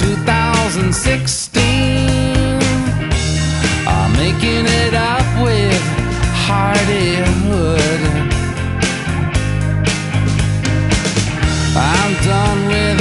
2016. I'm making it up with hardihood. I'm done with